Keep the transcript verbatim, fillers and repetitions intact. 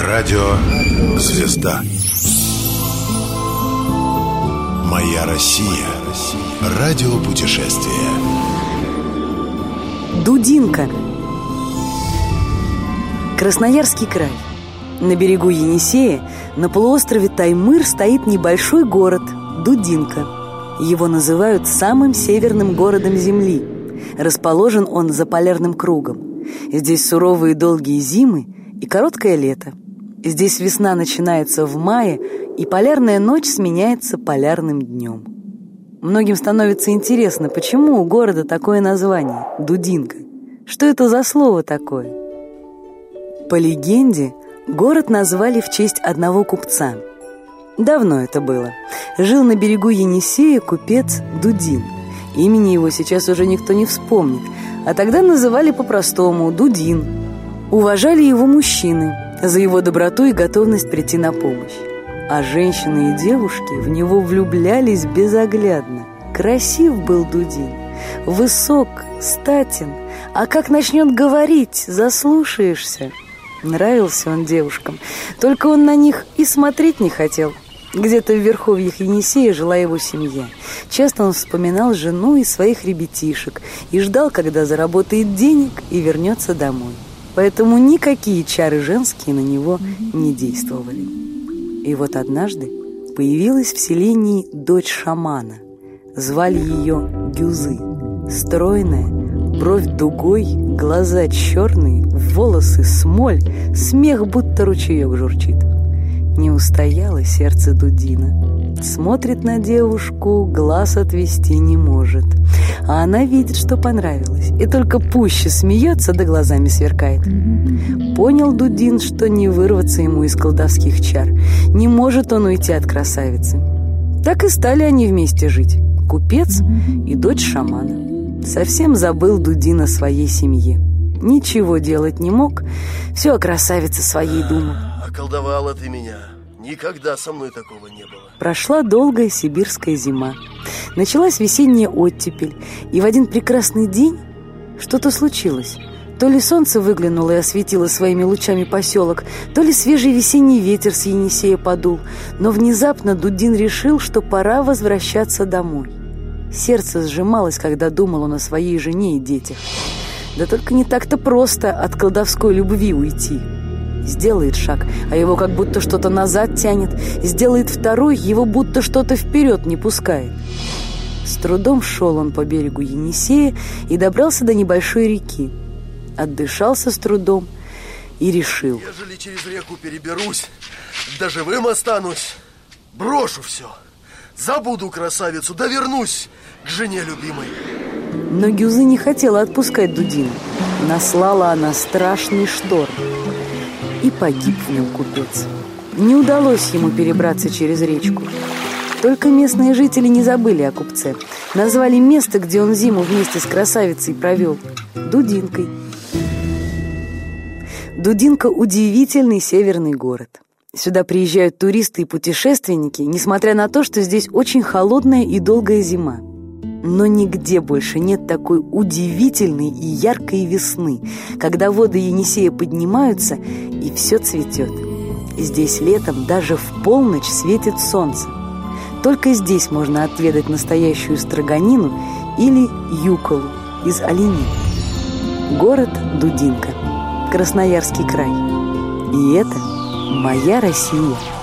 Радио «Звезда». Моя Россия. Радиопутешествие. Дудинка. Красноярский край. На берегу Енисея, на полуострове Таймыр, стоит небольшой город Дудинка. Его называют самым северным городом Земли. Расположен он за полярным кругом. Здесь суровые долгие зимы и короткое лето. Здесь весна начинается в мае, и полярная ночь сменяется полярным днем. Многим становится интересно, почему у города такое название – Дудинка. Что это за слово такое? По легенде, город назвали в честь одного купца. Давно это было. Жил на берегу Енисея купец Дудин. Имени его сейчас уже никто не вспомнит, а тогда называли по-простому Дудин. Уважали его мужчины за его доброту и готовность прийти на помощь. А женщины и девушки в него влюблялись безоглядно. Красив был Дудин, высок, статен, а как начнет говорить, заслушаешься. Нравился он девушкам, только он на них и смотреть не хотел. Где-то в верховьях Енисея жила его семья. Часто он вспоминал жену и своих ребятишек и ждал, когда заработает денег и вернется домой. Поэтому никакие чары женские на него не действовали. И вот однажды появилась в селении дочь шамана. Звали ее Гюзы. Стройная, бровь дугой, глаза черные, волосы смоль, смех будто ручеек журчит. Не устояло сердце Дудина. Смотрит на девушку, глаз отвести не может. А она видит, что понравилось, и только пуще смеется, да глазами сверкает. Понял Дудин, что не вырваться ему из колдовских чар. Не может он уйти от красавицы. Так и стали они вместе жить. Купец и дочь шамана. Совсем забыл Дудин о своей семье. Ничего делать не мог, все о красавице своей думал. Околдовала ты меня. Никогда со мной такого не было. Прошла долгая сибирская зима. Началась весенняя оттепель. И в один прекрасный день что-то случилось. То ли солнце выглянуло и осветило своими лучами поселок, то ли свежий весенний ветер с Енисея подул. Но внезапно Дудин решил, что пора возвращаться домой. Сердце сжималось, когда думал он о своей жене и детях. Да только не так-то просто от колдовской любви уйти. Сделает шаг, а его как будто что-то назад тянет. Сделает второй, его будто что-то вперед не пускает. С трудом шел он по берегу Енисея и добрался до небольшой реки. Отдышался с трудом и решил: ежели через реку переберусь, да живым останусь, брошу все, забуду красавицу, да вернусь к жене любимой. Но Гюзы не хотела отпускать Дудина. Наслала она страшный шторм. И погиб в нем купец. Не удалось ему перебраться через речку. Только местные жители не забыли о купце. Назвали место, где он зиму вместе с красавицей провел, Дудинкой. Дудинка – удивительный северный город. Сюда приезжают туристы и путешественники, несмотря на то, что здесь очень холодная и долгая зима. Но нигде больше нет такой удивительной и яркой весны, когда воды Енисея поднимаются и все цветет. Здесь летом даже в полночь светит солнце. Только здесь можно отведать настоящую строганину или юколу из оленины. Город Дудинка, Красноярский край. И это моя Россия.